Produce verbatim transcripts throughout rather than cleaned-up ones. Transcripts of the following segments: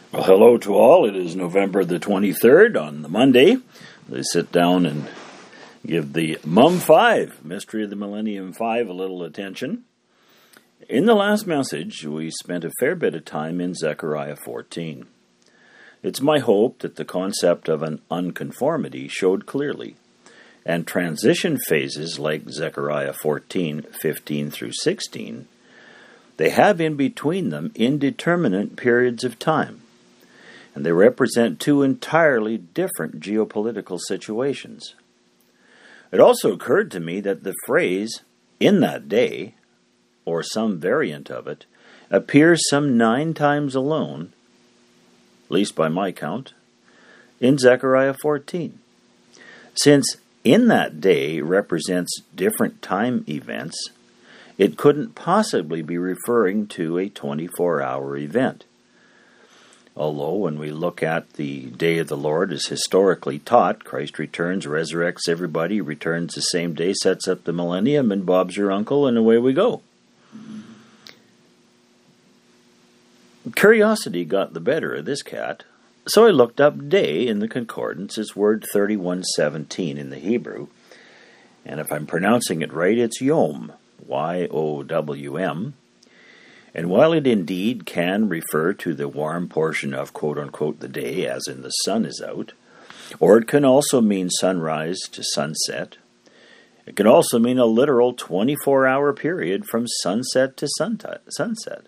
Well, hello to all. It is November the twenty-third on the Monday. They sit down and give the Mum five, Mystery of the Millennium five, a little attention. In the last message, we spent a fair bit of time in Zechariah fourteen. It's my hope that the concept of an unconformity showed clearly, and transition phases like Zechariah fourteen, fifteen through sixteen, they have in between them indeterminate periods of time, and they represent two entirely different geopolitical situations. It also occurred to me that the phrase, "in that day," or some variant of it, appears some nine times alone, at least by my count, in Zechariah fourteen. Since "in that day" represents different time events, it couldn't possibly be referring to a twenty-four hour event. Although, when we look at the day of the Lord as historically taught, Christ returns, resurrects everybody, returns the same day, sets up the millennium, and Bob's your uncle, and away we go. Curiosity got the better of this cat, so I looked up day in the concordance as word thirty-one seventeen in the Hebrew, and if I'm pronouncing it right, it's Yom, Y O W M. And while it indeed can refer to the warm portion of quote-unquote the day, as in the sun is out, or it can also mean sunrise to sunset, it can also mean a literal twenty-four hour period from sunset to sunset.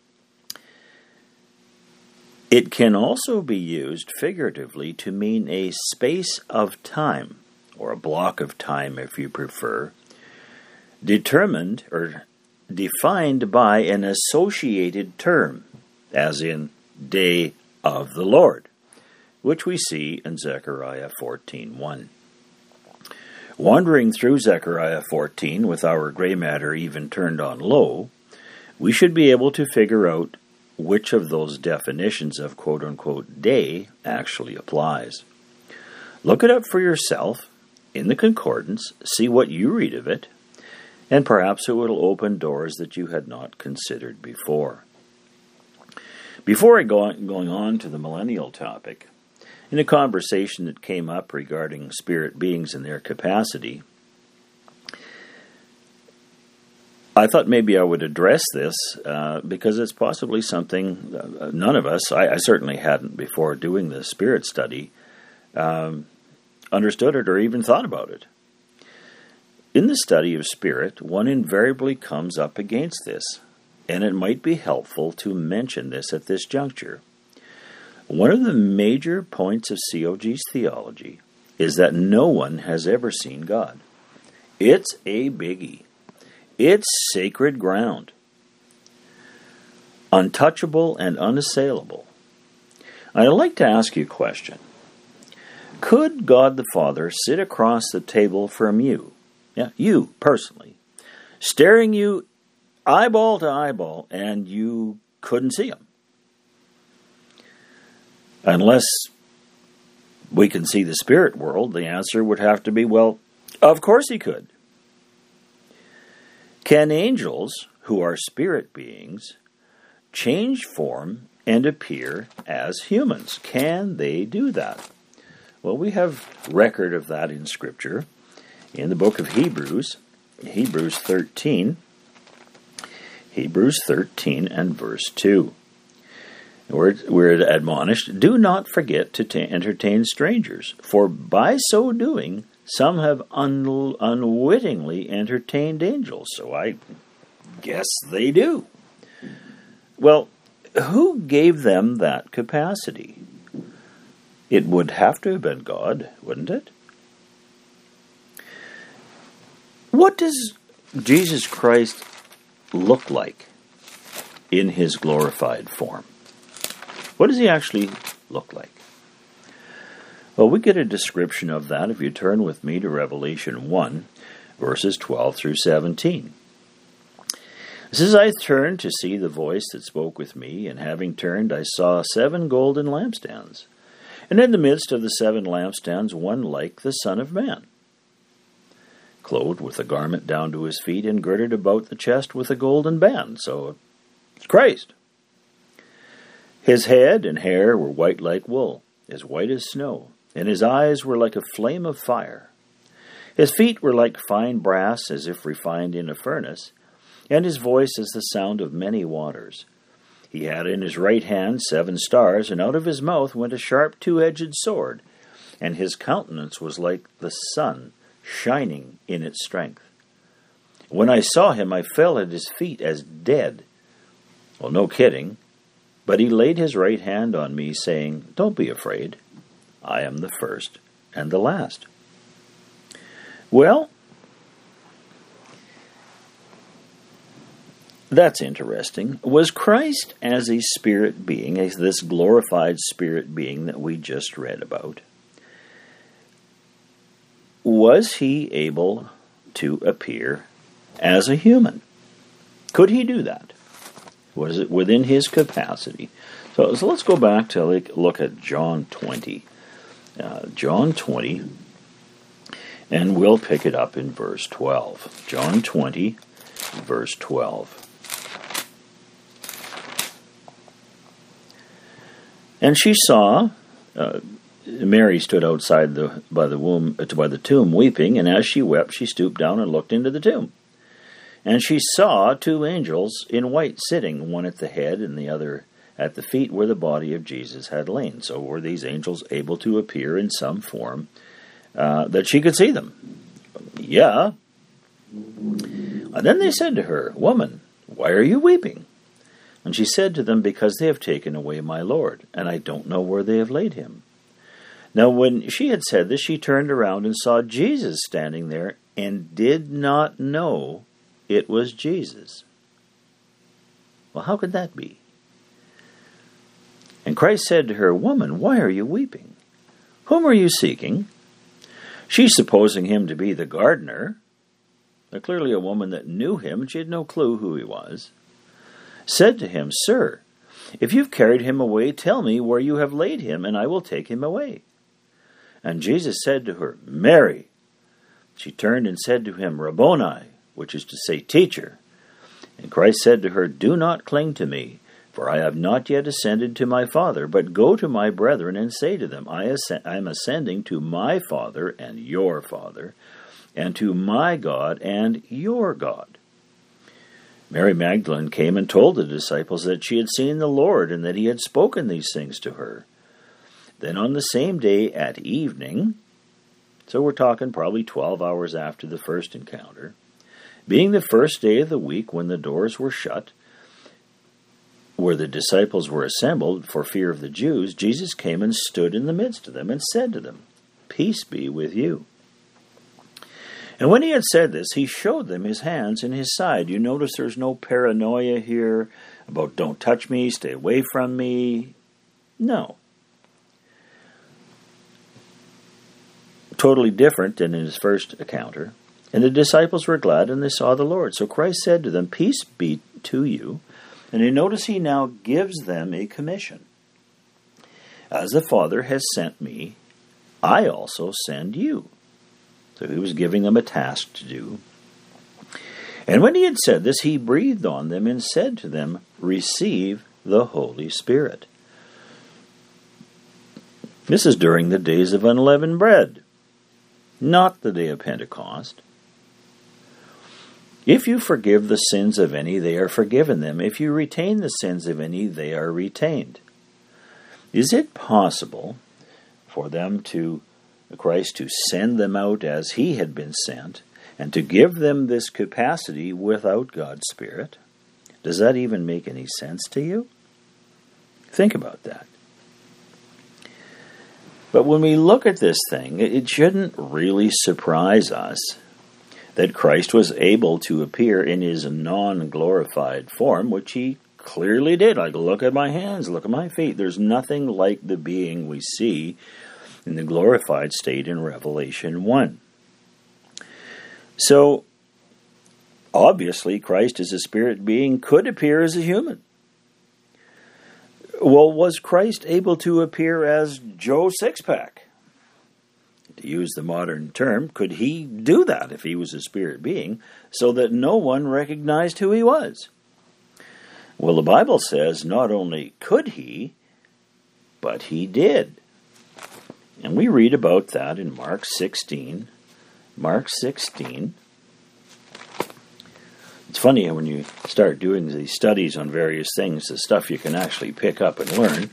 It can also be used figuratively to mean a space of time, or a block of time if you prefer, determined or defined by an associated term, as in day of the Lord, which we see in Zechariah fourteen one. Wandering through Zechariah fourteen with our gray matter even turned on low, we should be able to figure out which of those definitions of quote-unquote day actually applies. Look it up for yourself in the concordance, see what you read of it, and perhaps it will open doors that you had not considered before. Before I go on, going on to the millennial topic, in a conversation that came up regarding spirit beings and their capacity, I thought maybe I would address this uh, because it's possibly something uh, none of us, I, I certainly hadn't before doing the spirit study, um, understood it or even thought about it. In the study of spirit, one invariably comes up against this, and it might be helpful to mention this at this juncture. One of the major points of C O G's theology is that no one has ever seen God. It's a biggie. It's sacred ground. Untouchable and unassailable. I'd like to ask you a question. Could God the Father sit across the table from you, yeah, you personally, staring you eyeball to eyeball, and you couldn't see him? Unless we can see the spirit world, the answer would have to be, well, of course he could. Can angels, who are spirit beings, change form and appear as humans? Can they do that? Well, we have record of that in Scripture. In the book of Hebrews, Hebrews thirteen, Hebrews thirteen and verse two. We're, we're admonished, do not forget to t- entertain strangers, for by so doing, some have un- unwittingly entertained angels. So I guess they do. Well, who gave them that capacity? It would have to have been God, wouldn't it? What does Jesus Christ look like in his glorified form? What does he actually look like? Well, we get a description of that if you turn with me to Revelation one, verses twelve through seventeen. It says, I turned to see the voice that spoke with me, and having turned, I saw seven golden lampstands, and in the midst of the seven lampstands one like the Son of Man, clothed with a garment down to his feet, and girded about the chest with a golden band. So it's Christ. His head and hair were white like wool, as white as snow, and his eyes were like a flame of fire. His feet were like fine brass, as if refined in a furnace, and his voice as the sound of many waters. He had in his right hand seven stars, and out of his mouth went a sharp two-edged sword, and his countenance was like the sun, shining in its strength. When I saw him, I fell at his feet as dead. Well, no kidding. But he laid his right hand on me, saying, "Don't be afraid. I am the first and the last." Well, that's interesting. Was Christ as a spirit being, as this glorified spirit being that we just read about, was he able to appear as a human? Could he do that? Was it within his capacity? So, so let's go back to look at John twenty. Uh, John twenty, and we'll pick it up in verse twelve. John twenty, verse twelve. And she saw, uh, Mary stood outside the by the womb by the tomb weeping, and as she wept, she stooped down and looked into the tomb. And she saw two angels in white sitting, one at the head and the other at the feet where the body of Jesus had lain. So were these angels able to appear in some form uh, that she could see them? Yeah. And then they said to her, "Woman, why are you weeping?" And she said to them, "Because they have taken away my Lord, and I don't know where they have laid him." Now when she had said this, she turned around and saw Jesus standing there, and did not know it was Jesus. Well, how could that be? And Christ said to her, "Woman, why are you weeping? Whom are you seeking?" She, supposing him to be the gardener, clearly a woman that knew him, and she had no clue who he was, said to him, "Sir, if you've carried him away, tell me where you have laid him, and I will take him away." And Jesus said to her, "Mary." She turned and said to him, "Rabboni," which is to say, "Teacher." And Christ said to her, "Do not cling to me, for I have not yet ascended to my Father, but go to my brethren and say to them, I am ascending to my Father and your Father, and to my God and your God." Mary Magdalene came and told the disciples that she had seen the Lord, and that he had spoken these things to her. Then on the same day at evening, so we're talking probably twelve hours after the first encounter, being the first day of the week when the doors were shut, where the disciples were assembled for fear of the Jews, Jesus came and stood in the midst of them and said to them, "Peace be with you." And when he had said this, he showed them his hands and his side. You notice there's no paranoia here about "don't touch me, stay away from me." No. Totally different than in his first encounter. And the disciples were glad, and they saw the Lord. So Christ said to them, "Peace be to you." And you notice he now gives them a commission. "As the Father has sent me, I also send you." So he was giving them a task to do. And when he had said this, he breathed on them and said to them, "Receive the Holy Spirit." This is during the days of unleavened bread, not the day of Pentecost. "If you forgive the sins of any, they are forgiven them. If you retain the sins of any, they are retained." Is it possible for them to, Christ, to send them out as he had been sent, and to give them this capacity without God's Spirit? Does that even make any sense to you? Think about that. But when we look at this thing, it shouldn't really surprise us that Christ was able to appear in his non-glorified form, which he clearly did. Like, look at my hands, look at my feet. There's nothing like the being we see in the glorified state in Revelation one. So, obviously, Christ as a spirit being could appear as a human. Well, was Christ able to appear as Joe Sixpack? To use the modern term, could he do that if he was a spirit being, so that no one recognized who he was? Well, the Bible says not only could he, but he did. And we read about that in Mark sixteen. Mark sixteen. It's funny when you start doing these studies on various things, the stuff you can actually pick up and learn,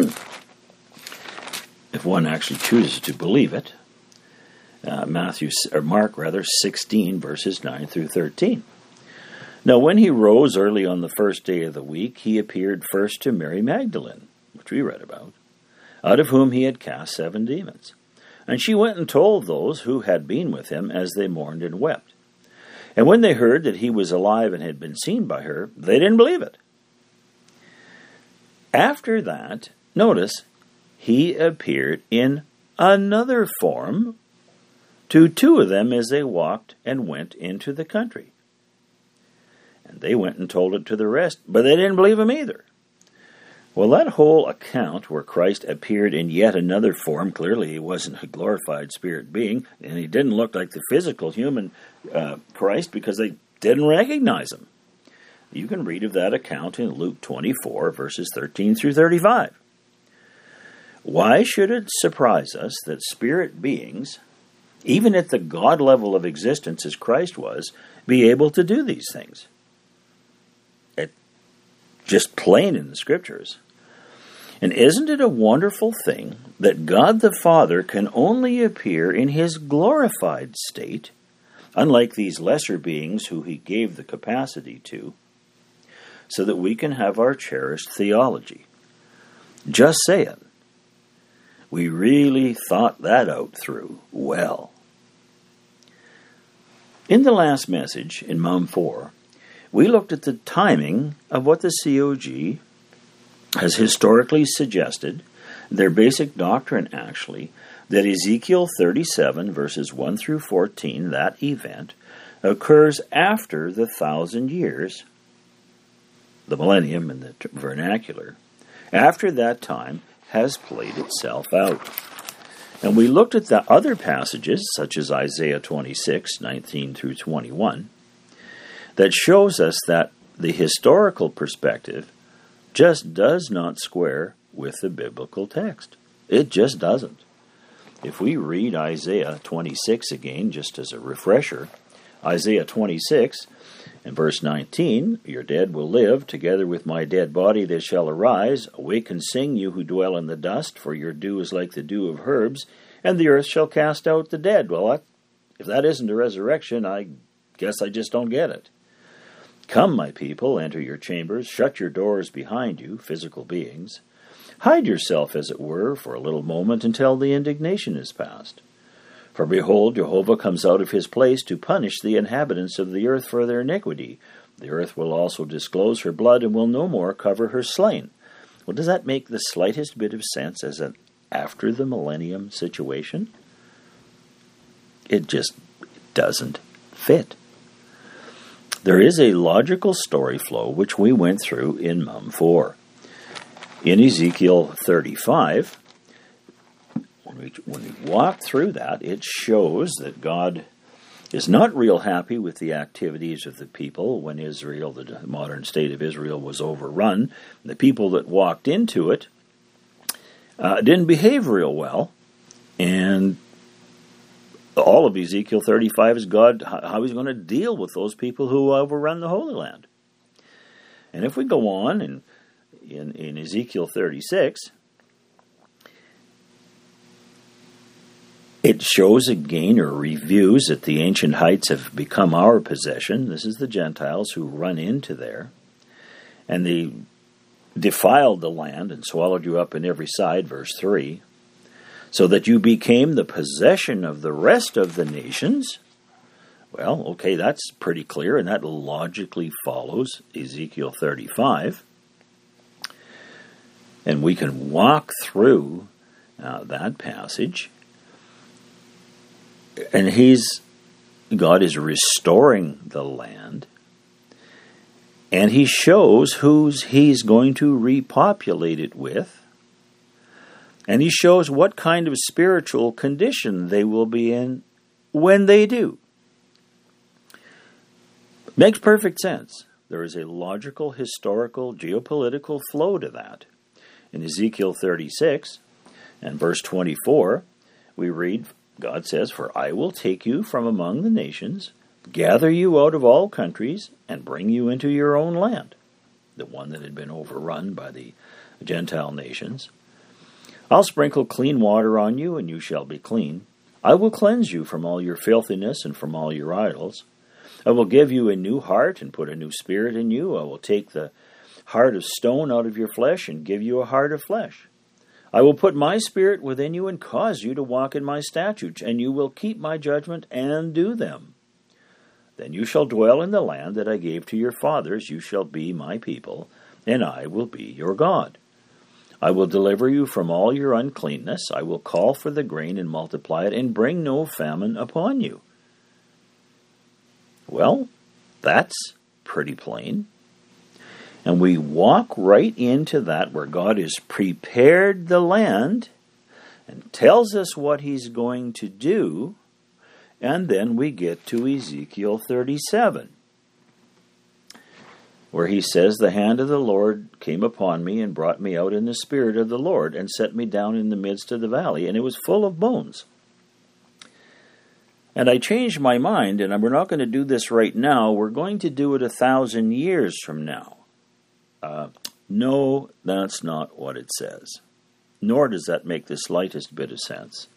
if one actually chooses to believe it. Uh, Matthew, or Mark rather, sixteen, verses nine through thirteen. Now, when he rose early on the first day of the week, he appeared first to Mary Magdalene, which we read about, out of whom he had cast seven demons. And she went and told those who had been with him as they mourned and wept. And when they heard that he was alive and had been seen by her, they didn't believe it. After that, notice, he appeared in another form to two of them as they walked and went into the country. And they went and told it to the rest, but they didn't believe him either. Well, that whole account where Christ appeared in yet another form, clearly he wasn't a glorified spirit being, and he didn't look like the physical human uh, Christ because they didn't recognize him. You can read of that account in Luke twenty-four, verses thirteen through thirty-five. Why should it surprise us that spirit beings, even at the God level of existence as Christ was, be able to do these things? It's just plain in the Scriptures. And isn't it a wonderful thing that God the Father can only appear in his glorified state, unlike these lesser beings who he gave the capacity to, so that we can have our cherished theology? Just say it. We really thought that out through well. In the last message, in Mum four, we looked at the timing of what the C O G has historically suggested, their basic doctrine actually, that Ezekiel thirty-seven, verses one through fourteen, that event, occurs after the thousand years, the millennium in the vernacular, after that time has played itself out. And we looked at the other passages, such as Isaiah twenty-six, nineteen through twenty-one, that shows us that the historical perspective just does not square with the biblical text. It just doesn't. If we read Isaiah twenty-six again, just as a refresher, Isaiah twenty-six and verse nineteen, your dead will live, together with my dead body they shall arise. Awake and sing, you who dwell in the dust, for your dew is like the dew of herbs, and the earth shall cast out the dead. Well, that, if that isn't a resurrection, I guess I just don't get it. Come, my people, enter your chambers, shut your doors behind you, physical beings. Hide yourself, as it were, for a little moment until the indignation is past. For behold, Jehovah comes out of his place to punish the inhabitants of the earth for their iniquity. The earth will also disclose her blood and will no more cover her slain. Well, does that make the slightest bit of sense as an after the millennium situation? It just doesn't fit. There is a logical story flow which we went through in Mum four. In Ezekiel thirty-five, when we, when we walk through that, it shows that God is not real happy with the activities of the people when Israel, the modern state of Israel, was overrun. The people that walked into it uh, didn't behave real well, and all of Ezekiel thirty-five is God, how he's going to deal with those people who overrun the Holy Land. And if we go on in, in, in Ezekiel thirty-six, it shows again or reviews that the ancient heights have become our possession. This is the Gentiles who run into there. And they defiled the land and swallowed you up in every side, verse three. So that you became the possession of the rest of the nations. Well, okay, that's pretty clear, and that logically follows Ezekiel thirty-five. And we can walk through uh, that passage. And he's, God is restoring the land. And he shows who's he's going to repopulate it with. And he shows what kind of spiritual condition they will be in when they do. Makes perfect sense. there is a logical, historical, geopolitical flow to that. In Ezekiel thirty-six and verse twenty-four, we read, God says, "For I will take you from among the nations, gather you out of all countries, and bring you into your own land," the one that had been overrun by the Gentile nations. "I'll sprinkle clean water on you, and you shall be clean. I will cleanse you from all your filthiness and from all your idols. I will give you a new heart and put a new spirit in you. I will take the heart of stone out of your flesh and give you a heart of flesh. I will put my spirit within you and cause you to walk in my statutes, and you will keep my judgment and do them. Then you shall dwell in the land that I gave to your fathers. You shall be my people, and I will be your God. I will deliver you from all your uncleanness. I will call for the grain and multiply it, and bring no famine upon you." Well, that's pretty plain. And we walk right into that where God has prepared the land and tells us what he's going to do. And then we get to Ezekiel thirty-seven, where he says, "The hand of the Lord came upon me and brought me out in the spirit of the Lord and set me down in the midst of the valley, and it was full of bones. And I changed my mind, and we're not going to do this right now. We're going to do it a thousand years from now." Uh, no, that's not what it says. Nor does that make the slightest bit of sense.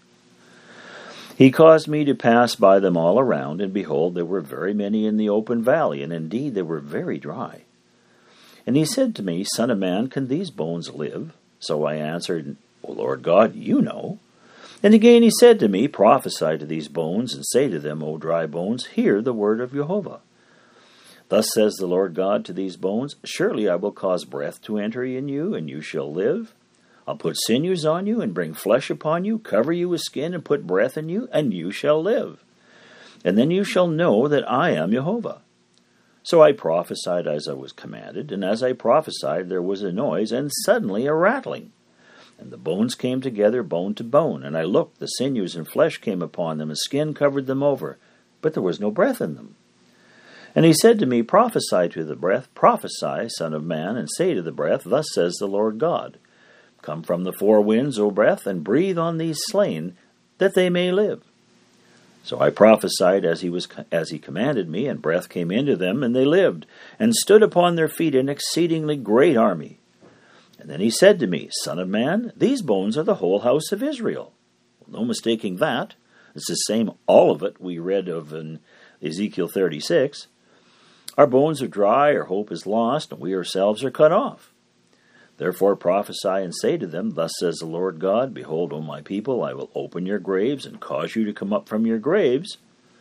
"He caused me to pass by them all around, and behold, there were very many in the open valley, and indeed they were very dry. And he said to me, Son of man, can these bones live? So I answered, O Lord God, you know. And again he said to me, Prophesy to these bones, and say to them, O dry bones, hear the word of Jehovah. Thus says the Lord God to these bones, Surely I will cause breath to enter in you, and you shall live. I'll put sinews on you, and bring flesh upon you, cover you with skin, and put breath in you, and you shall live. And then you shall know that I am Jehovah. So I prophesied as I was commanded, and as I prophesied there was a noise, and suddenly a rattling. And the bones came together, bone to bone, and I looked, the sinews and flesh came upon them, and skin covered them over, but there was no breath in them. And he said to me, Prophesy to the breath, prophesy, son of man, and say to the breath, Thus says the Lord God, Come from the four winds, O breath, and breathe on these slain, that they may live. So I prophesied as he was as he commanded me, and breath came into them, and they lived, and stood upon their feet an exceedingly great army. And then he said to me, Son of man, these bones are the whole house of Israel. Well, no mistaking that. It's the same, all of it we read of in Ezekiel thirty-six. Our bones are dry, our hope is lost, and we ourselves are cut off. Therefore prophesy and say to them, Thus says the Lord God, Behold, O my people, I will open your graves and cause you to come up from your graves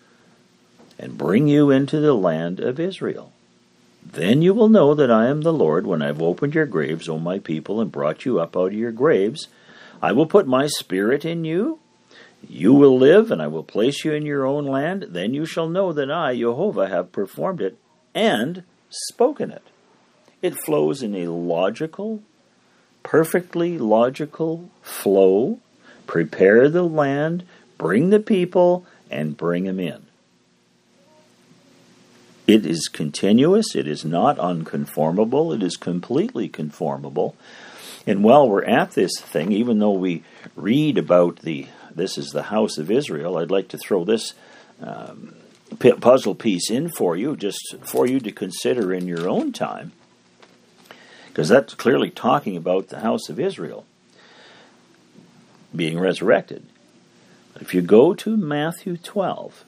and bring you into the land of Israel. Then you will know that I am the Lord when I have opened your graves, O my people, and brought you up out of your graves. I will put my spirit in you. You will live, and I will place you in your own land. Then you shall know that I, Jehovah, have performed it and spoken it. It flows in a logical, perfectly logical flow. Prepare the land, bring the people, and bring them in. It is continuous. It is not unconformable. It is completely conformable. And while we're at this thing, even though we read about the this is the house of Israel, I'd like to throw this um, puzzle piece in for you, just for you to consider in your own time, because that's clearly talking about the house of Israel being resurrected. If you go to Matthew twelve,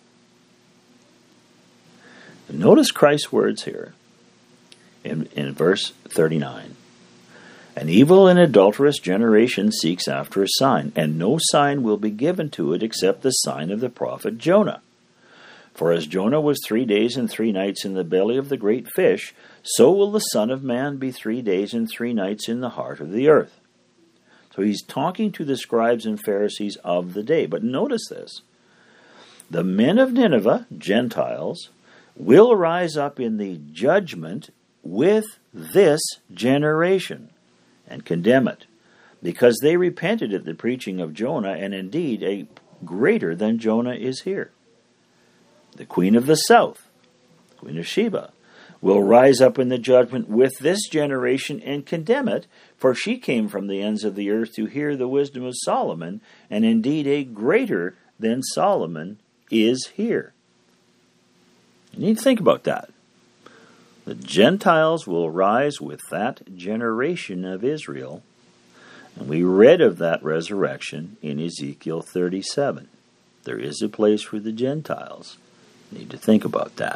notice Christ's words here in, in verse thirty-nine. An evil and adulterous generation seeks after a sign, and no sign will be given to it except the sign of the prophet Jonah. For as Jonah was three days and three nights in the belly of the great fish, so will the Son of Man be three days and three nights in the heart of the earth. So he's talking to the scribes and Pharisees of the day. But notice this. The men of Nineveh, Gentiles, will rise up in the judgment with this generation and condemn it, because they repented at the preaching of Jonah, and indeed a greater than Jonah is here. The queen of the south, Queen of Sheba, will rise up in the judgment with this generation and condemn it, for she came from the ends of the earth to hear the wisdom of Solomon, and indeed a greater than Solomon is here. You need to think about that. The Gentiles will rise with that generation of Israel, and we read of that resurrection in Ezekiel thirty-seven. There is a place for the Gentiles. You need to think about that.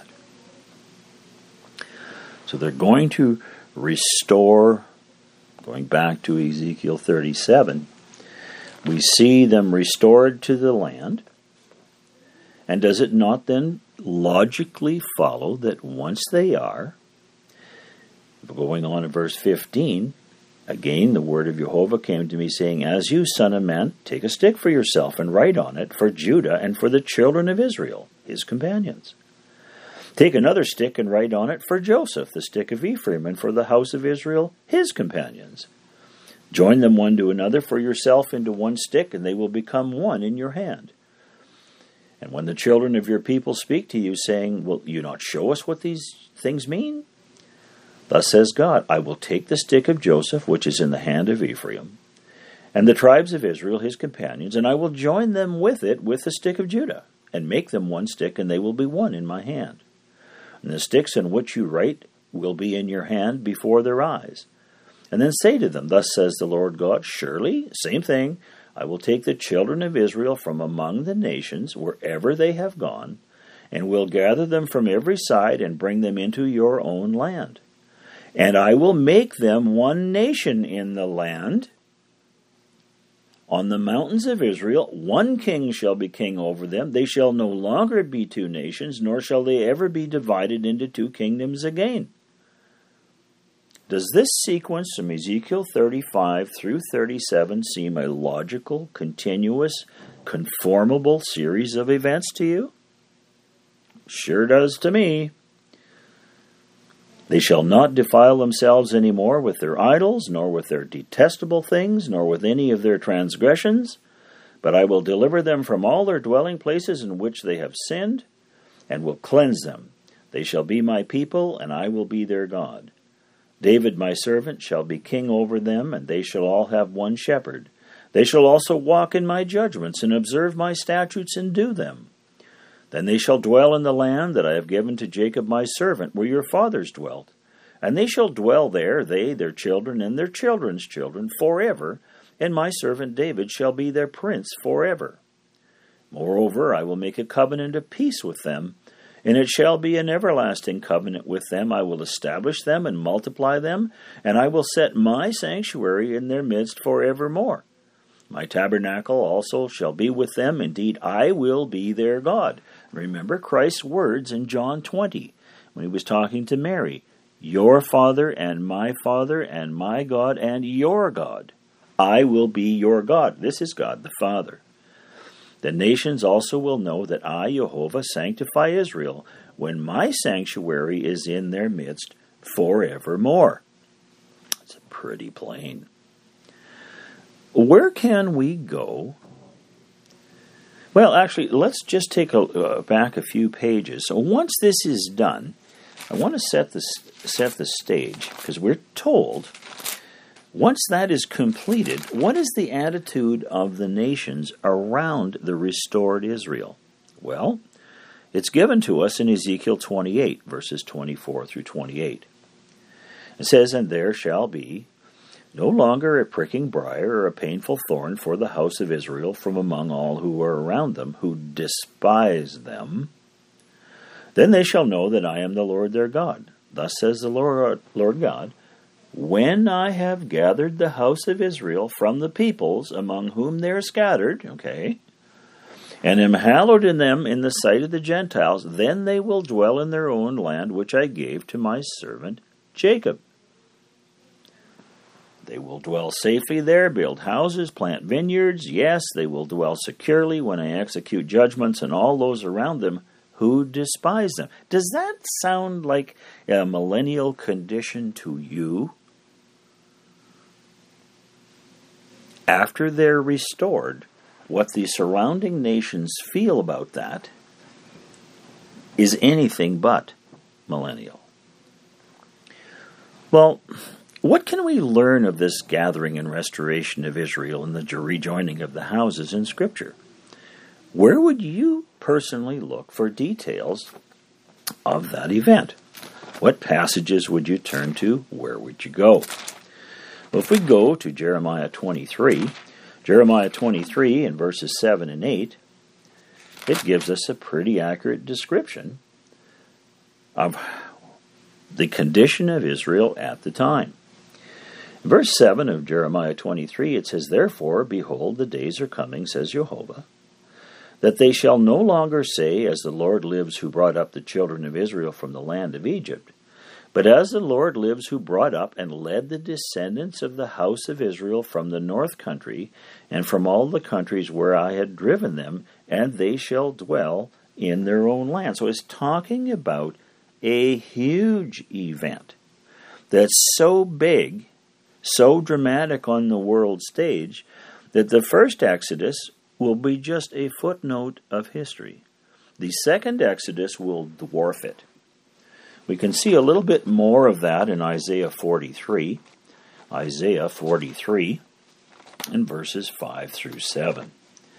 So they're going to restore, going back to Ezekiel thirty-seven, we see them restored to the land. And does it not then logically follow that once they are, going on in verse fifteen, again the word of Jehovah came to me, saying, As you, son of man, take a stick for yourself and write on it for Judah and for the children of Israel, his companions. Take another stick and write on it for Joseph, the stick of Ephraim, and for the house of Israel, his companions. Join them one to another for yourself into one stick, and they will become one in your hand. And when the children of your people speak to you, saying, Will you not show us what these things mean? Thus says God, I will take the stick of Joseph, which is in the hand of Ephraim, and the tribes of Israel, his companions, and I will join them with it with the stick of Judah, and make them one stick, and they will be one in my hand. And the sticks in which you write will be in your hand before their eyes. And then say to them, Thus says the Lord God, Surely, same thing, I will take the children of Israel from among the nations, wherever they have gone, and will gather them from every side, and bring them into your own land. And I will make them one nation in the land. On the mountains of Israel, one king shall be king over them. They shall no longer be two nations, nor shall they ever be divided into two kingdoms again. Does this sequence from Ezekiel thirty-five through thirty-seven seem a logical, continuous, conformable series of events to you? Sure does to me. They shall not defile themselves any more with their idols, nor with their detestable things, nor with any of their transgressions. But I will deliver them from all their dwelling places in which they have sinned, and will cleanse them. They shall be my people, and I will be their God. David my servant shall be king over them, and they shall all have one shepherd. They shall also walk in my judgments, and observe my statutes, and do them. Then they shall dwell in the land that I have given to Jacob my servant, where your fathers dwelt. And they shall dwell there, they, their children, and their children's children, forever, and my servant David shall be their prince forever. Moreover, I will make a covenant of peace with them, and it shall be an everlasting covenant with them. I will establish them and multiply them, and I will set my sanctuary in their midst forevermore. My tabernacle also shall be with them. Indeed, I will be their God. Remember Christ's words in John twenty, when he was talking to Mary. Your Father and my Father and my God and your God. I will be your God. This is God the Father. The nations also will know that I, Jehovah, sanctify Israel, when my sanctuary is in their midst forevermore. It's pretty plain. Where can we go? Well, actually, let's just take a, uh, back a few pages. So once this is done, I want to set the, set the stage, because we're told, once that is completed, what is the attitude of the nations around the restored Israel? Well, it's given to us in Ezekiel twenty-eight, verses twenty-four through twenty-eight. It says, And there shall be no longer a pricking briar or a painful thorn for the house of Israel from among all who are around them, who despise them. Then they shall know that I am the Lord their God. Thus says the Lord, Lord God, when I have gathered the house of Israel from the peoples among whom they are scattered, okay, and am hallowed in them in the sight of the Gentiles, then they will dwell in their own land, which I gave to my servant Jacob. They will dwell safely there, build houses, plant vineyards. Yes, they will dwell securely when I execute judgments on all those around them who despise them. Does that sound like a millennial condition to you? After they're restored, what the surrounding nations feel about that is anything but millennial. Well, what can we learn of this gathering and restoration of Israel and the rejoining of the houses in Scripture? Where would you personally look for details of that event? What passages would you turn to? Where would you go? Well, if we go to Jeremiah twenty-three, Jeremiah twenty-three in verses seven and eight, it gives us a pretty accurate description of the condition of Israel at the time. In verse seven of Jeremiah twenty-three, it says, "Therefore, behold, the days are coming, says Jehovah, that they shall no longer say, As the Lord lives who brought up the children of Israel from the land of Egypt, but as the Lord lives who brought up and led the descendants of the house of Israel from the north country, and from all the countries where I had driven them, and they shall dwell in their own land." So it's talking about a huge event that's so big, so dramatic on the world stage, that the first Exodus will be just a footnote of history. The second Exodus will dwarf it. We can see a little bit more of that in Isaiah forty-three. Isaiah forty-three and verses five through seven.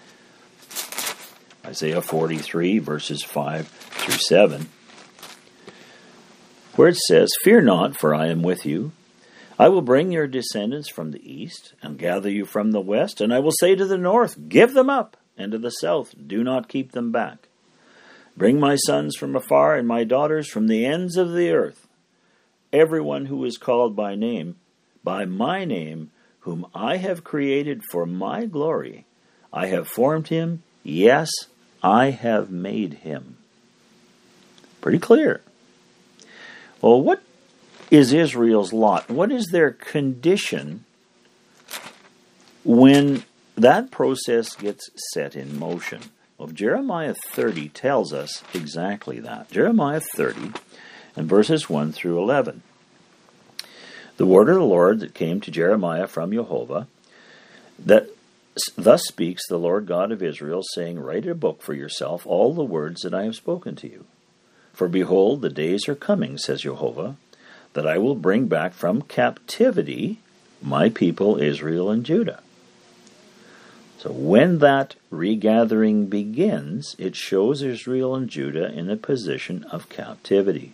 Isaiah forty-three, verses five through seven, where it says, "Fear not, for I am with you. I will bring your descendants from the east, and gather you from the west, and I will say to the north, Give them up, and to the south, Do not keep them back. Bring my sons from afar, and my daughters from the ends of the earth. Everyone who is called by name, by my name, whom I have created for my glory, I have formed him, yes, I have made him." Pretty clear. Well, what is Israel's lot? What is their condition when that process gets set in motion? Well, Jeremiah thirty tells us exactly that. Jeremiah thirty and verses one through eleven. "The word of the Lord that came to Jeremiah from Jehovah, that thus speaks the Lord God of Israel, saying, Write a book for yourself all the words that I have spoken to you. For behold, the days are coming, says Jehovah, that I will bring back from captivity my people Israel and Judah." So when that regathering begins, it shows Israel and Judah in a position of captivity.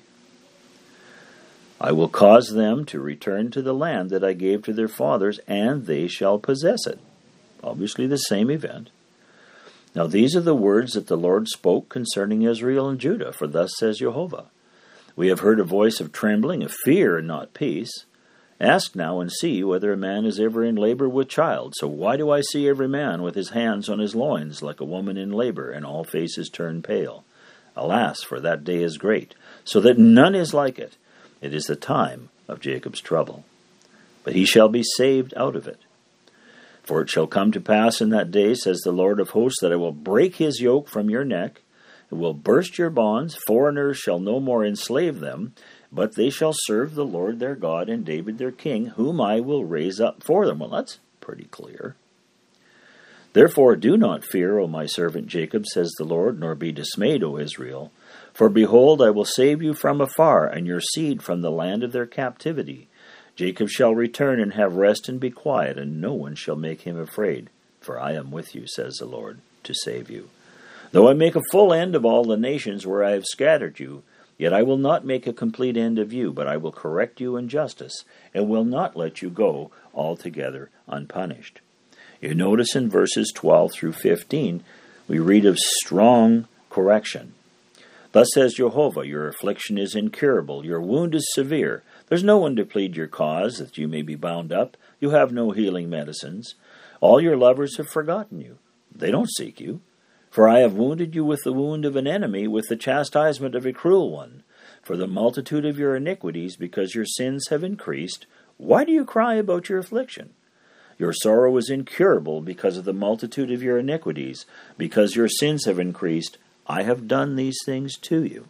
"I will cause them to return to the land that I gave to their fathers, and they shall possess it." Obviously the same event. "Now these are the words that the Lord spoke concerning Israel and Judah, for thus says Jehovah, We have heard a voice of trembling, of fear and not peace. Ask now and see whether a man is ever in labor with child. So why do I see every man with his hands on his loins like a woman in labor, and all faces turn pale? Alas, for that day is great, so that none is like it. It is the time of Jacob's trouble. But he shall be saved out of it. For it shall come to pass in that day, says the Lord of hosts, that I will break his yoke from your neck. It will burst your bonds. Foreigners shall no more enslave them, but they shall serve the Lord their God and David their king, whom I will raise up for them. Well, that's pretty clear. Therefore do not fear, O my servant Jacob, says the Lord, nor be dismayed, O Israel. For behold, I will save you from afar, and your seed from the land of their captivity. Jacob shall return and have rest and be quiet, and no one shall make him afraid. For I am with you, says the Lord, to save you. Though I make a full end of all the nations where I have scattered you, yet I will not make a complete end of you, but I will correct you in justice, and will not let you go altogether unpunished. You notice in verses twelve through fifteen, we read of strong correction. Thus says Jehovah, your affliction is incurable, your wound is severe. There's no one to plead your cause, that you may be bound up. You have no healing medicines. All your lovers have forgotten you. They don't seek you. For I have wounded you with the wound of an enemy, with the chastisement of a cruel one. For the multitude of your iniquities, because your sins have increased, why do you cry about your affliction? Your sorrow is incurable because of the multitude of your iniquities. Because your sins have increased, I have done these things to you.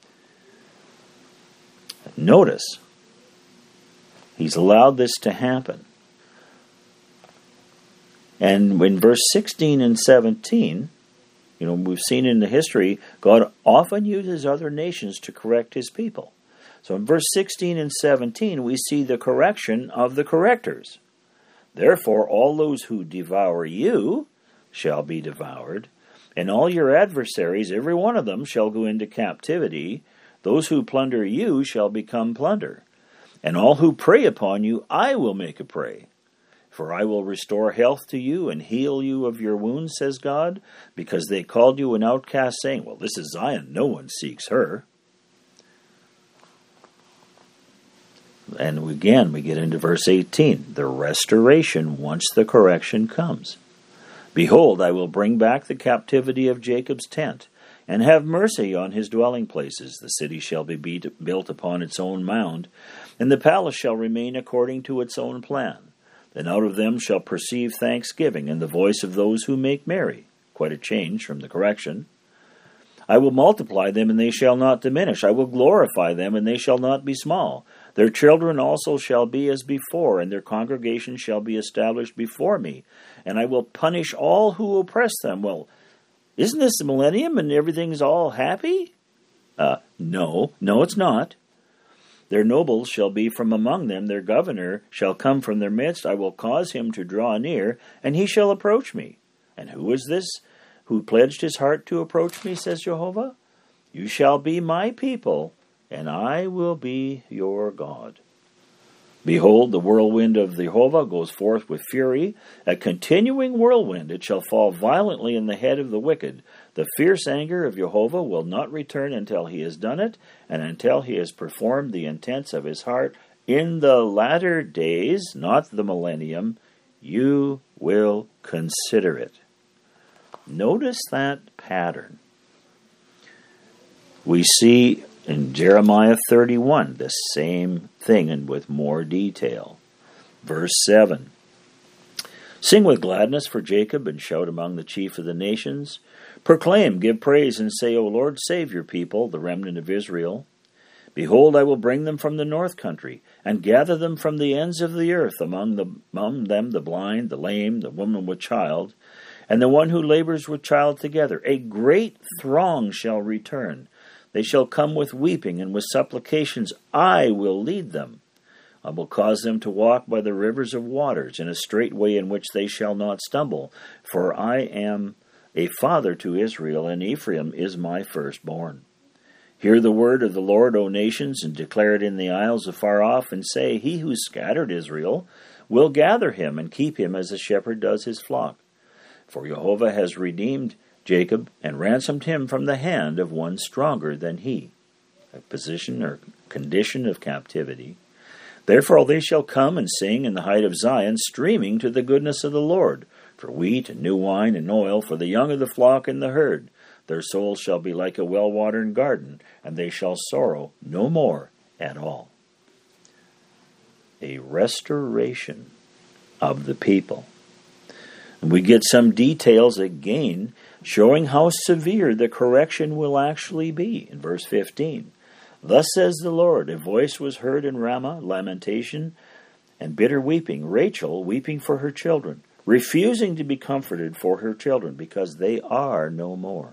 Notice, he's allowed this to happen. And in verse sixteen and seventeen, you know, we've seen in the history, God often uses other nations to correct his people. So in verse sixteen and seventeen, we see the correction of the correctors. Therefore, all those who devour you shall be devoured, and all your adversaries, every one of them, shall go into captivity. Those who plunder you shall become plunder, and all who prey upon you I will make a prey. For I will restore health to you and heal you of your wounds, says God, because they called you an outcast, saying, well, this is Zion, no one seeks her. And again, we get into verse eighteen, the restoration once the correction comes. Behold, I will bring back the captivity of Jacob's tent, and have mercy on his dwelling places. The city shall be beat, built upon its own mound, and the palace shall remain according to its own plan. Then out of them shall perceive thanksgiving, and the voice of those who make merry. Quite a change from the correction. I will multiply them, and they shall not diminish. I will glorify them, and they shall not be small. Their children also shall be as before, and their congregation shall be established before me. And I will punish all who oppress them. Well, isn't this the millennium and everything's all happy? Uh, no, no it's not. Their nobles shall be from among them, their governor shall come from their midst. I will cause him to draw near, and he shall approach me. And who is this who pledged his heart to approach me, says Jehovah? You shall be my people, and I will be your God. Behold, the whirlwind of Jehovah goes forth with fury, a continuing whirlwind. It shall fall violently in the head of the wicked. The fierce anger of Jehovah will not return until he has done it, and until he has performed the intents of his heart. In the latter days, not the millennium, you will consider it. Notice that pattern. We see in Jeremiah thirty-one, the same thing and with more detail. Verse seven. Sing with gladness for Jacob and shout among the chief of the nations. Proclaim, give praise, and say, O Lord, save your people, the remnant of Israel. Behold, I will bring them from the north country, and gather them from the ends of the earth, among, the, among them the blind, the lame, the woman with child, and the one who labors with child together. A great throng shall return. They shall come with weeping and with supplications. I will lead them. I will cause them to walk by the rivers of waters, in a straight way in which they shall not stumble. For I am a father to Israel, and Ephraim is my firstborn. Hear the word of the Lord, O nations, and declare it in the isles afar off, and say, He who scattered Israel will gather him, and keep him as a shepherd does his flock. For Jehovah has redeemed Jacob, and ransomed him from the hand of one stronger than he. A position or condition of captivity. Therefore they shall come and sing in the height of Zion, streaming to the goodness of the Lord, for wheat and new wine and oil, for the young of the flock and the herd. Their souls shall be like a well-watered garden, and they shall sorrow no more at all. A restoration of the people. And we get some details again showing how severe the correction will actually be. In verse fifteen, Thus says the Lord, a voice was heard in Ramah, lamentation and bitter weeping, Rachel weeping for her children, refusing to be comforted for her children, because they are no more.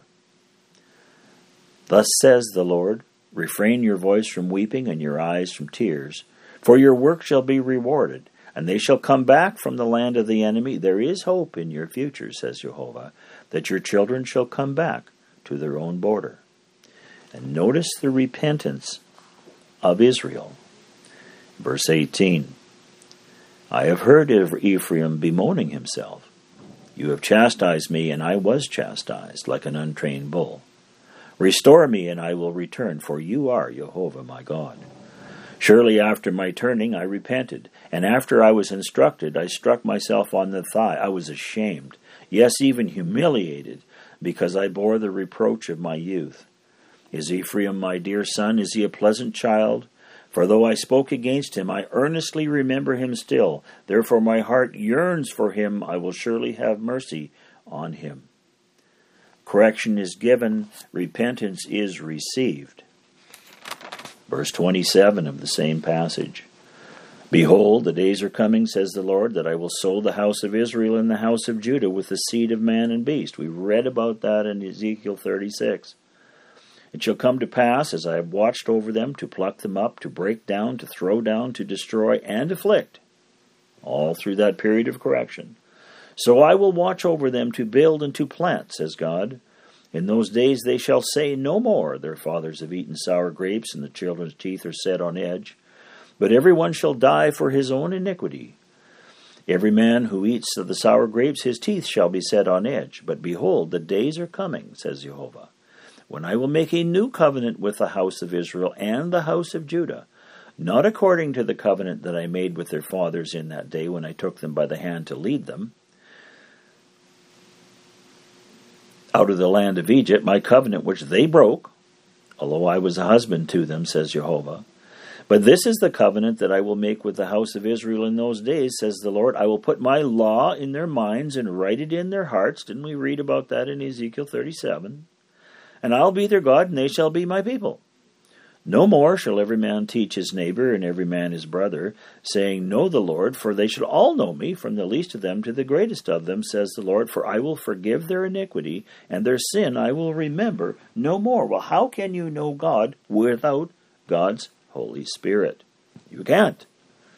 Thus says the Lord, refrain your voice from weeping and your eyes from tears, for your work shall be rewarded, and they shall come back from the land of the enemy. There is hope in your future, says Jehovah, that your children shall come back to their own border. And notice the repentance of Israel. Verse eighteen, I have heard of Ephraim bemoaning himself. You have chastised me, and I was chastised, like an untrained bull. Restore me, and I will return, for you are Jehovah my God. Surely after my turning I repented, and after I was instructed I struck myself on the thigh. I was ashamed, yes, even humiliated, because I bore the reproach of my youth. Is Ephraim my dear son? Is he a pleasant child? For though I spoke against him, I earnestly remember him still. Therefore my heart yearns for him. I will surely have mercy on him. Correction is given, repentance is received. Verse twenty-seven of the same passage. Behold, the days are coming, says the Lord, that I will sow the house of Israel and the house of Judah with the seed of man and beast. We read about that in Ezekiel thirty-six. It shall come to pass, as I have watched over them, to pluck them up, to break down, to throw down, to destroy, and afflict, all through that period of correction. So I will watch over them to build and to plant, says God. In those days they shall say no more, their fathers have eaten sour grapes, and the children's teeth are set on edge. But every one shall die for his own iniquity. Every man who eats of the sour grapes, his teeth shall be set on edge. But behold, the days are coming, says Jehovah, when I will make a new covenant with the house of Israel and the house of Judah, not according to the covenant that I made with their fathers in that day when I took them by the hand to lead them out of the land of Egypt, my covenant which they broke, although I was a husband to them, says Jehovah. But this is the covenant that I will make with the house of Israel in those days, says the Lord. I will put my law in their minds and write it in their hearts. Didn't we read about that in Ezekiel thirty-seven? And I'll be their God, and they shall be my people. No more shall every man teach his neighbor and every man his brother, saying, Know the Lord, for they shall all know me, from the least of them to the greatest of them, says the Lord, for I will forgive their iniquity, and their sin I will remember no more. Well, how can you know God without God's Holy Spirit? You can't.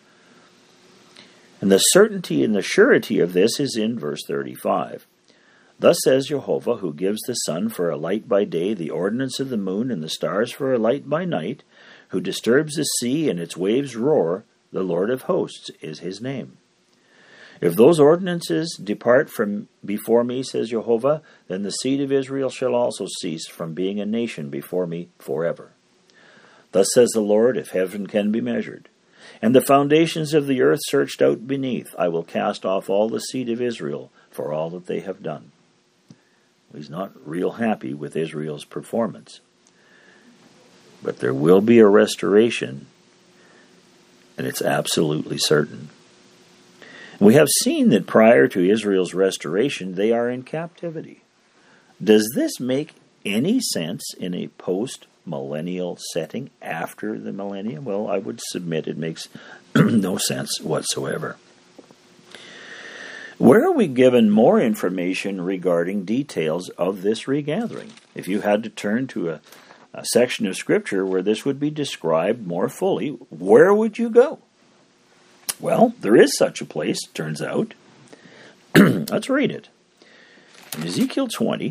And the certainty and the surety of this is in verse thirty-five. Thus says Jehovah, who gives the sun for a light by day, the ordinance of the moon and the stars for a light by night, who disturbs the sea and its waves roar, the Lord of hosts is his name. If those ordinances depart from before me, says Jehovah, then the seed of Israel shall also cease from being a nation before me forever. Thus says the Lord, if heaven can be measured, and the foundations of the earth searched out beneath, I will cast off all the seed of Israel for all that they have done. He's not real happy with Israel's performance. But there will be a restoration, and it's absolutely certain. We have seen that prior to Israel's restoration, they are in captivity. Does this make any sense in a post-millennial setting after the millennium? Well, I would submit it makes no sense whatsoever. Where are we given more information regarding details of this regathering? If you had to turn to a, a section of Scripture where this would be described more fully, where would you go? Well, there is such a place, turns out. Let's read it. In Ezekiel twenty,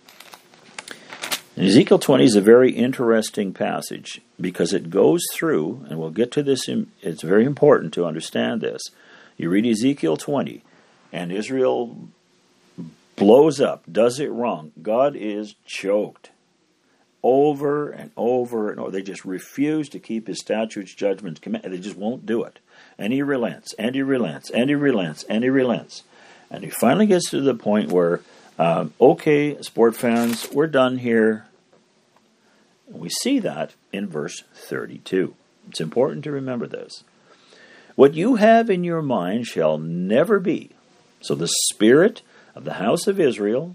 and Ezekiel twenty is a very interesting passage because it goes through, and we'll get to this, in, it's very important to understand this. You read Ezekiel twenty, and Israel blows up, does it wrong. God is choked over and over and over. They just refuse to keep his statutes, judgments, commands. They just won't do it. And he relents, and he relents, and he relents, and he relents. And he finally gets to the point where, um, okay, sport fans, we're done here. And we see that in verse thirty-two. It's important to remember this. What you have in your mind shall never be. So the spirit of the house of Israel,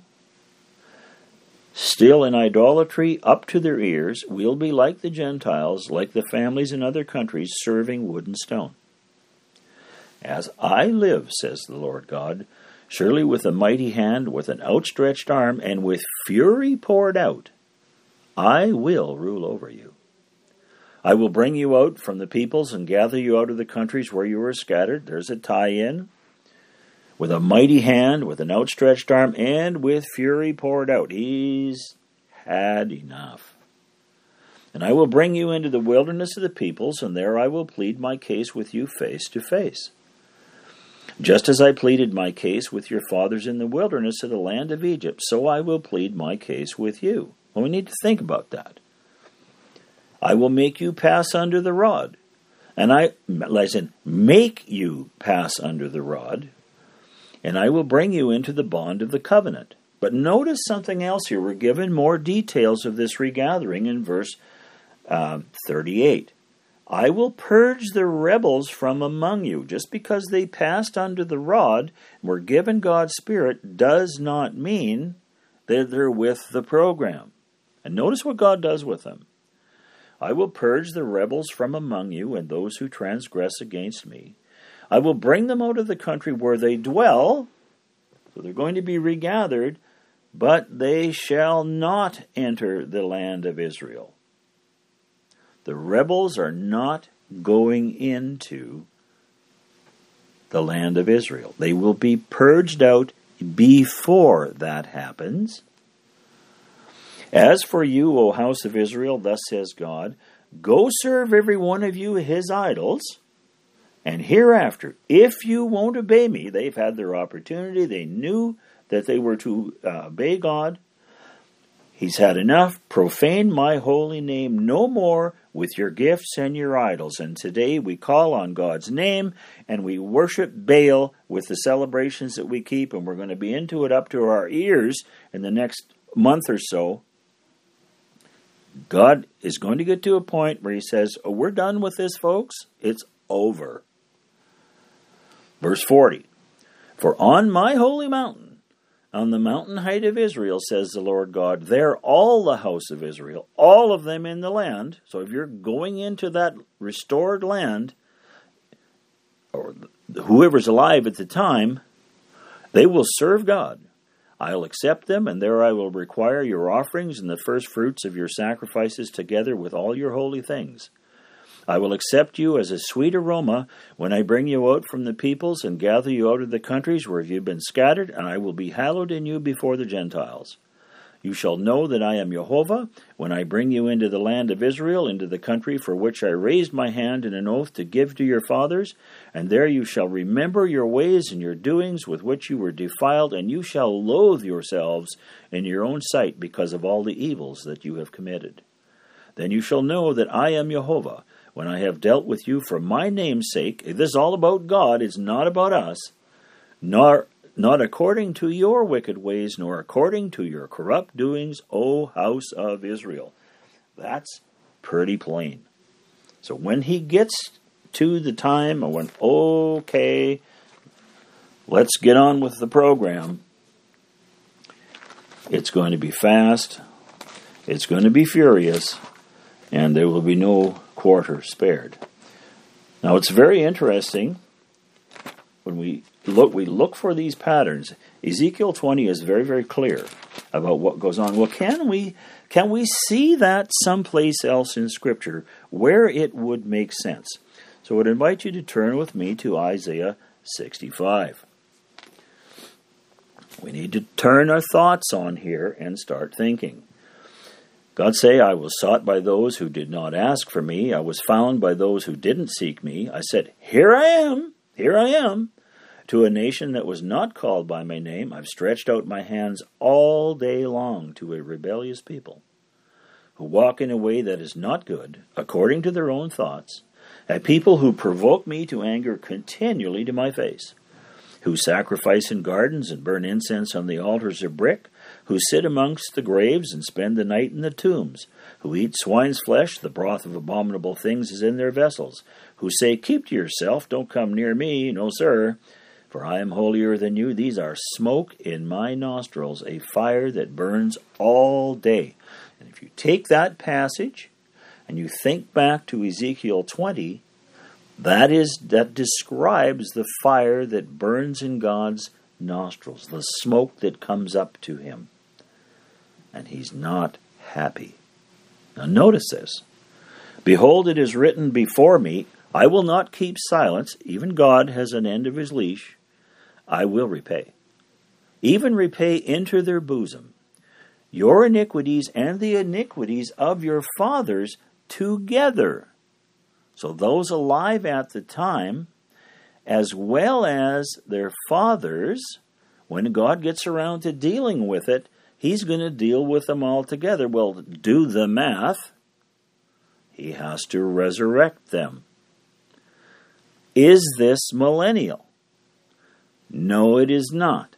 still in idolatry up to their ears, will be like the Gentiles, like the families in other countries, serving wood and stone. As I live, says the Lord God, surely with a mighty hand, with an outstretched arm, and with fury poured out, I will rule over you. I will bring you out from the peoples and gather you out of the countries where you were scattered. There's a tie-in. With a mighty hand, with an outstretched arm, and with fury poured out. He's had enough. And I will bring you into the wilderness of the peoples, and there I will plead my case with you face to face. Just as I pleaded my case with your fathers in the wilderness of the land of Egypt, so I will plead my case with you. Well, we need to think about that. I will make you pass under the rod. And I, listen, make you pass under the rod. And I will bring you into the bond of the covenant. But notice something else here. We're given more details of this regathering in verse uh, thirty-eight. I will purge the rebels from among you. Just because they passed under the rod and were given God's Spirit does not mean that they're with the program. And notice what God does with them. I will purge the rebels from among you and those who transgress against me. I will bring them out of the country where they dwell, so they're going to be regathered, but they shall not enter the land of Israel. The rebels are not going into the land of Israel. They will be purged out before that happens. As for you, O house of Israel, thus says God, go serve every one of you his idols, and hereafter, if you won't obey me, they've had their opportunity, they knew that they were to uh, obey God. He's had enough. Profane my holy name no more with your gifts and your idols. And today we call on God's name and we worship Baal with the celebrations that we keep. And we're going to be into it up to our ears in the next month or so. God is going to get to a point where he says, oh, we're done with this, folks. It's over. Verse forty. For on my holy mountain, on the mountain height of Israel, says the Lord God, there all the house of Israel, all of them in the land. So if you're going into that restored land, or whoever's alive at the time, they will serve God. I'll accept them, and there I will require your offerings and the first fruits of your sacrifices together with all your holy things. I will accept you as a sweet aroma when I bring you out from the peoples and gather you out of the countries where you've been scattered, and I will be hallowed in you before the Gentiles. You shall know that I am Jehovah when I bring you into the land of Israel, into the country for which I raised my hand in an oath to give to your fathers, and there you shall remember your ways and your doings with which you were defiled, and you shall loathe yourselves in your own sight because of all the evils that you have committed. Then you shall know that I am Jehovah, when I have dealt with you for my name's sake. This is all about God, it's not about us. Nor, not according to your wicked ways, nor according to your corrupt doings, O house of Israel. That's pretty plain. So when he gets to the time, I went, okay, let's get on with the program. It's going to be fast. It's going to be furious. And there will be no quarter spared. Now it's very interesting when we look we look for these patterns. Ezekiel twenty is very, very clear about what goes on. Well, can we can we see that someplace else in Scripture where it would make sense? So I would invite you to turn with me to Isaiah sixty-five. We need to turn our thoughts on here and start thinking. God say, I was sought by those who did not ask for me. I was found by those who didn't seek me. I said, here I am, here I am. To a nation that was not called by my name, I've stretched out my hands all day long to a rebellious people who walk in a way that is not good, according to their own thoughts, a people who provoke me to anger continually to my face, who sacrifice in gardens and burn incense on the altars of brick, who sit amongst the graves and spend the night in the tombs, who eat swine's flesh, the broth of abominable things is in their vessels, who say, keep to yourself, don't come near me, no sir, for I am holier than you. These are smoke in my nostrils, a fire that burns all day. And if you take that passage and you think back to Ezekiel twenty, that is that describes the fire that burns in God's nostrils, the smoke that comes up to him. And he's not happy. Now notice this. Behold, it is written before me, I will not keep silence. Even God has an end of his leash. I will repay. Even repay into their bosom your iniquities and the iniquities of your fathers together. So those alive at the time, as well as their fathers, when God gets around to dealing with it, he's going to deal with them all together. Well, do the math. He has to resurrect them. Is this millennial? No, it is not.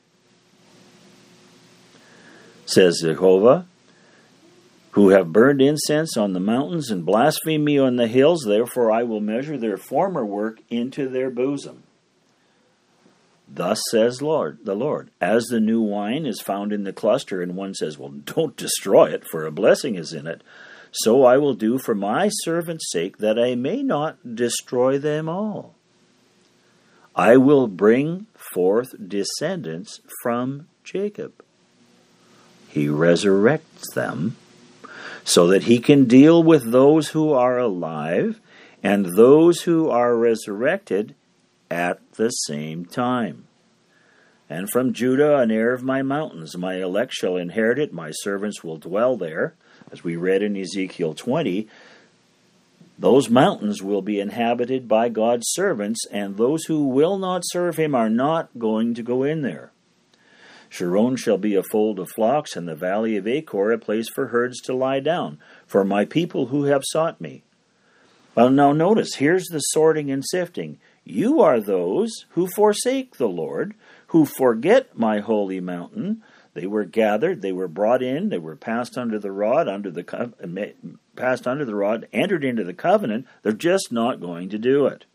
Says Jehovah, who have burned incense on the mountains and blasphemed me on the hills, therefore I will measure their former work into their bosom. Thus says Lord, the Lord, as the new wine is found in the cluster, and one says, well, don't destroy it, for a blessing is in it, so I will do for my servant's sake, that I may not destroy them all. I will bring forth descendants from Jacob. he resurrects them so that he can deal with those who are alive and those who are resurrected at the same time. And from Judah, an heir of my mountains, my elect shall inherit it, my servants will dwell there. As we read in Ezekiel twenty, those mountains will be inhabited by God's servants, and those who will not serve him are not going to go in there. Sharon shall be a fold of flocks, and the valley of Achor a place for herds to lie down, for my people who have sought me. Well, now notice, here's the sorting and sifting. You are those who forsake the Lord, who forget my holy mountain. They were gathered, they were brought in, they were passed under the rod, under the co- passed under the rod, entered into the covenant. They're just not going to do it.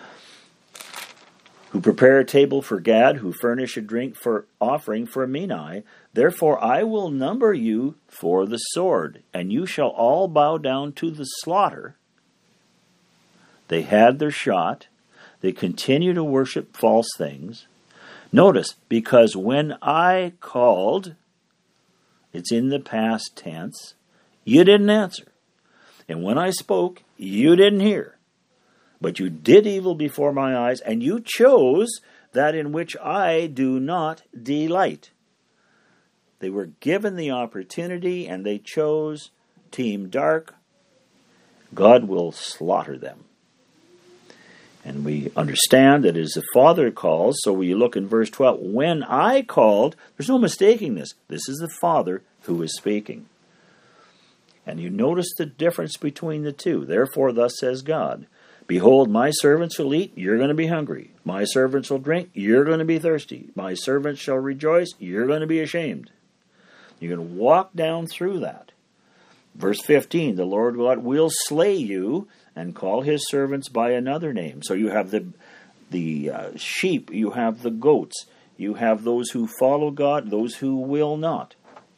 Who prepare a table for Gad, who furnish a drink for offering for Menai. Therefore I will number you for the sword, and you shall all bow down to the slaughter. They had their shot. They continue to worship false things. Notice, because when I called, it's in the past tense, you didn't answer. And when I spoke, you didn't hear. But you did evil before my eyes, and you chose that in which I do not delight. They were given the opportunity, and they chose Team Dark. God will slaughter them. And we understand that as the Father calls, so we look in verse twelve, when I called, there's no mistaking this. This is the Father who is speaking. And you notice the difference between the two. Therefore, thus says God, behold, my servants will eat, you're going to be hungry. My servants will drink, you're going to be thirsty. My servants shall rejoice, you're going to be ashamed. You're going to walk down through that. Verse fifteen, the Lord God will slay you and call his servants by another name. So you have the the uh, sheep, you have the goats, you have those who follow God, those who will not.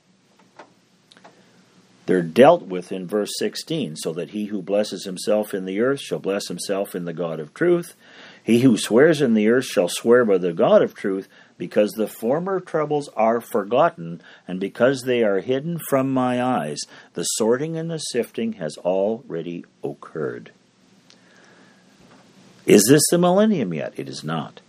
They're dealt with in verse sixteen, so that he who blesses himself in the earth shall bless himself in the God of truth. He who swears in the earth shall swear by the God of truth, because the former troubles are forgotten, and because they are hidden from my eyes. The sorting and the sifting has already occurred. Is this the millennium yet? It is not.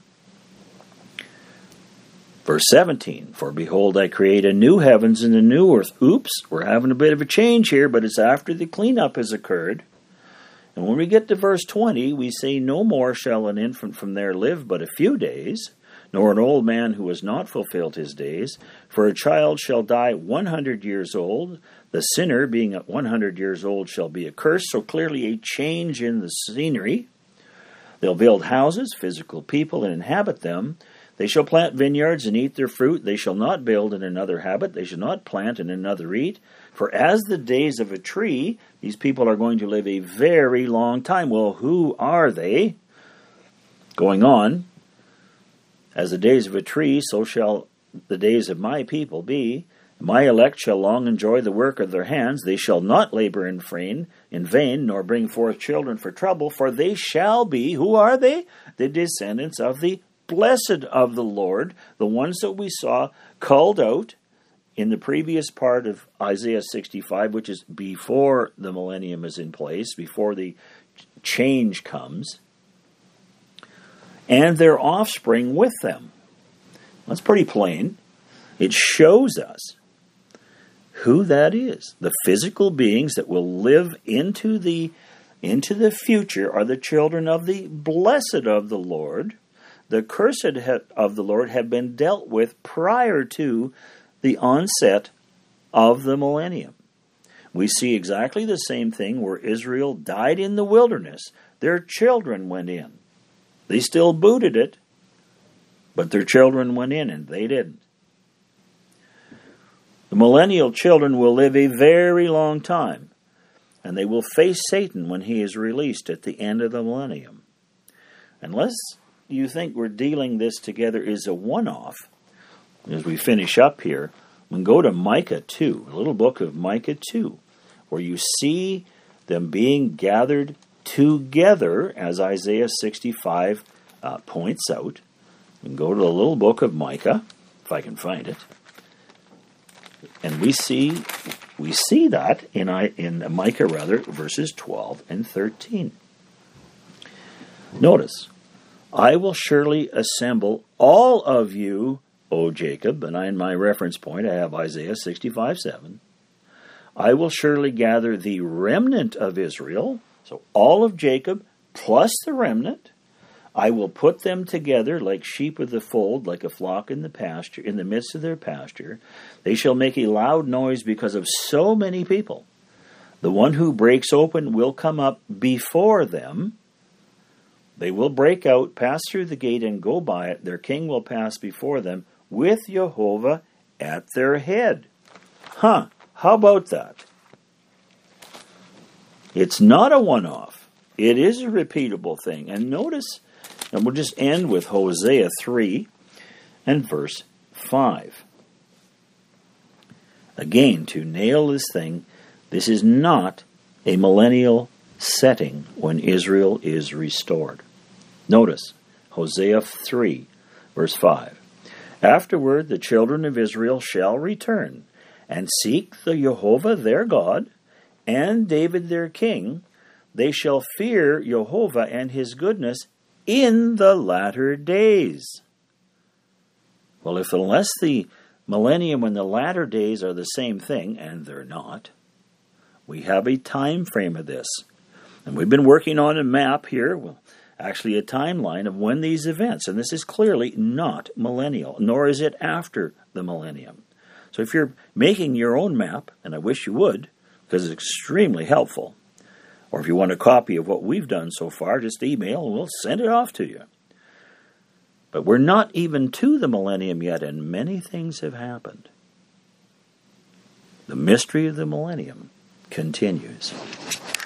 Verse seventeen, for behold, I create a new heavens and a new earth. Oops, we're having a bit of a change here, but it's after the cleanup has occurred. And when we get to verse twenty, we say, no more shall an infant from there live but a few days, nor an old man who has not fulfilled his days. For a child shall die one hundred years old. The sinner, being at one hundred years old, shall be accursed. So clearly a change in the scenery. They'll build houses, physical people, and inhabit them. They shall plant vineyards and eat their fruit. They shall not build and another habit. They shall not plant and another eat. For as the days of a tree, these people are going to live a very long time. Well, who are they? Going on, as the days of a tree, so shall the days of my people be. My elect shall long enjoy the work of their hands. They shall not labor in vain, in vain, nor bring forth children for trouble, for they shall be, who are they? The descendants of the blessed of the Lord, the ones that we saw called out in the previous part of Isaiah sixty-five, which is before the millennium is in place, before the change comes, and their offspring with them. That's pretty plain. It shows us who that is. The physical beings that will live into the into the future are the children of the blessed of the Lord. The cursed of the Lord have been dealt with prior to the onset of the millennium. We see exactly the same thing where Israel died in the wilderness. Their children went in. They still booted it, but their children went in and they didn't. The millennial children will live a very long time, and they will face Satan when he is released at the end of the millennium. Unless you think we're dealing this together is a one-off, as we finish up here, we can go to Micah two, a little book of Micah two, where you see them being gathered together, as Isaiah sixty-five uh, points out. We can go to the little book of Micah, if I can find it. And we see we see that in I in Micah rather verses twelve and thirteen. Notice, I will surely assemble all of you, O Jacob, and in my reference point I have Isaiah sixty-five seven. I will surely gather the remnant of Israel, so all of Jacob plus the remnant. I will put them together like sheep of the fold, like a flock in the pasture, in the midst of their pasture. They shall make a loud noise because of so many people. The one who breaks open will come up before them. They will break out, pass through the gate, and go by it. Their king will pass before them with Jehovah at their head. Huh, how about that? It's not a one-off. It is a repeatable thing. And notice, and we'll just end with Hosea three and verse five. Again, to nail this thing, this is not a millennial setting when Israel is restored. Notice, Hosea three, verse five. Afterward, the children of Israel shall return and seek the Jehovah their God and David their king. They shall fear Jehovah and his goodness in the latter days. Well, if unless the millennium and the latter days are the same thing, and they're not, we have a time frame of this. And we've been working on a map here, well, actually a timeline of when these events, and this is clearly not millennial, nor is it after the millennium. So if you're making your own map, and I wish you would, because it's extremely helpful, or if you want a copy of what we've done so far, just email and we'll send it off to you. But we're not even to the millennium yet, and many things have happened. The mystery of the millennium continues.